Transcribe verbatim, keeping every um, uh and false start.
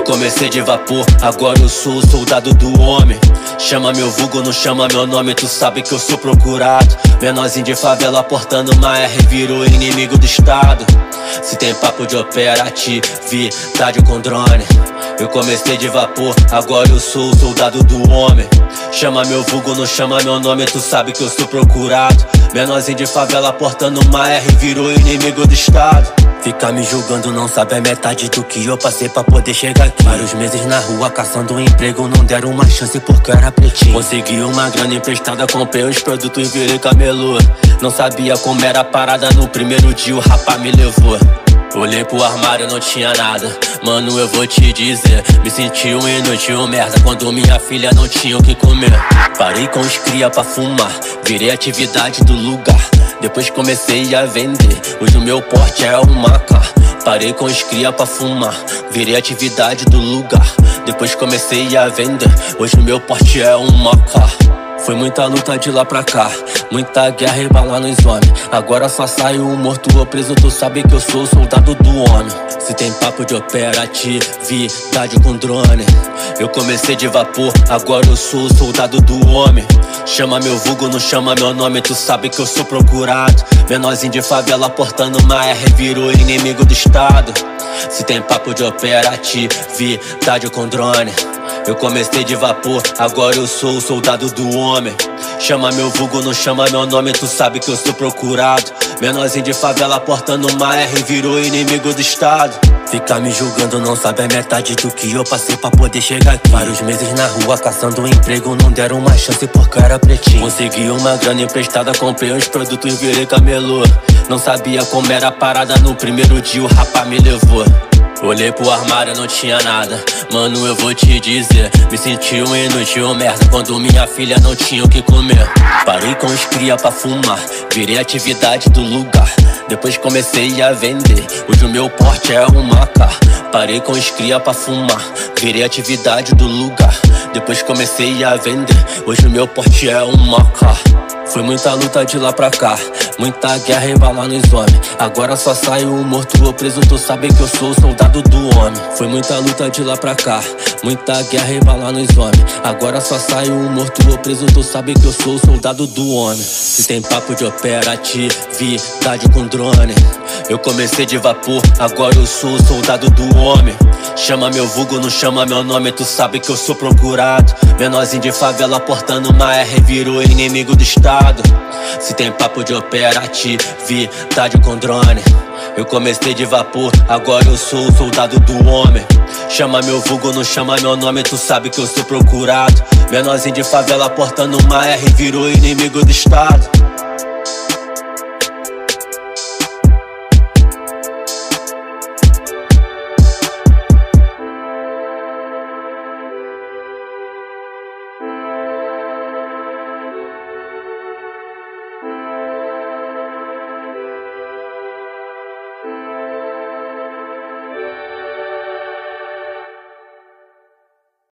comecei de vapor, agora eu sou o soldado do homem. Chama meu vulgo, não chama meu nome, tu sabe que eu sou procurado. Menorzinho de favela portando uma R, virou inimigo do estado. Se tem papo de operatividade com drone, eu comecei de vapor, agora eu sou o soldado do homem. Chama meu vulgo, não chama meu nome, tu sabe que eu sou procurado. Menorzinho de favela portando uma R, virou inimigo do estado. Fica me julgando, não sabe a metade do que eu passei pra poder chegar aqui. Vários meses na rua caçando um emprego, não deram uma chance porque eu era pretinho. Consegui uma grana emprestada, comprei os produtos e virei camelô. Não sabia como era a parada, no primeiro dia o rapa me levou. Olhei pro armário, não tinha nada, mano, eu vou te dizer, me senti um inútil merda quando minha filha não tinha o que comer. Parei com os cria pra fumar, virei atividade do lugar. Depois comecei a vender, hoje o meu porte é uma A K. Parei com os cria pra fumar, virei atividade do lugar. Depois comecei a vender, hoje o meu porte é uma A K. Foi muita luta de lá pra cá, muita guerra e bala nos homens. Agora só saio morto ou preso, tu sabe que eu sou o soldado do homem. Se tem papo de operatividade com drone, eu comecei de vapor, agora eu sou o soldado do homem. Chama meu vulgo, não chama meu nome, tu sabe que eu sou procurado. Menorzinho de favela portando uma R, virou inimigo do estado. Se tem papo de operatividade com drone, eu comecei de vapor, agora eu sou o soldado do homem. Chama meu vulgo, não chama meu nome, tu sabe que eu sou procurado. Menorzinho de favela portando uma R, virou inimigo do estado. Fica me julgando, não sabe a metade do que eu passei pra poder chegar aqui. Vários meses na rua caçando um emprego, não deram uma chance porque eu era pretinho. Consegui uma grana emprestada, comprei uns produtos e virei camelô. Não sabia como era a parada, no primeiro dia o rapa me levou. Olhei pro armário, não tinha nada, mano, eu vou te dizer, me senti um inútil merda quando minha filha não tinha o que comer. Parei com os cria pra fumar, virei atividade do lugar. Depois comecei a vender, hoje o meu porte é uma A K. Parei com os cria pra fumar, virei atividade do lugar. Depois comecei a vender, hoje o meu porte é uma A K. Foi muita luta de lá pra cá, muita guerra e bala nos homens. Agora só saio morto ou preso, tu sabe que eu sou o soldado do homem. Foi muita luta de lá pra cá, muita guerra e bala nos homens. Agora só saio morto ou preso, tu sabe que eu sou o soldado do homem. Se tem papo de operatividade com drone, eu comecei de vapor, agora eu sou o soldado do homem. Chama meu vulgo, não chama meu nome, tu sabe que eu sou procurado. Menorzinho de favela portando uma R, virou inimigo do estado. Se tem papo de operatividade com drone, eu comecei de vapor, agora eu sou o soldado do homem. Chama meu vulgo, não chama meu nome, tu sabe que eu sou procurado. Menorzinho de favela portando uma R, virou inimigo do estado.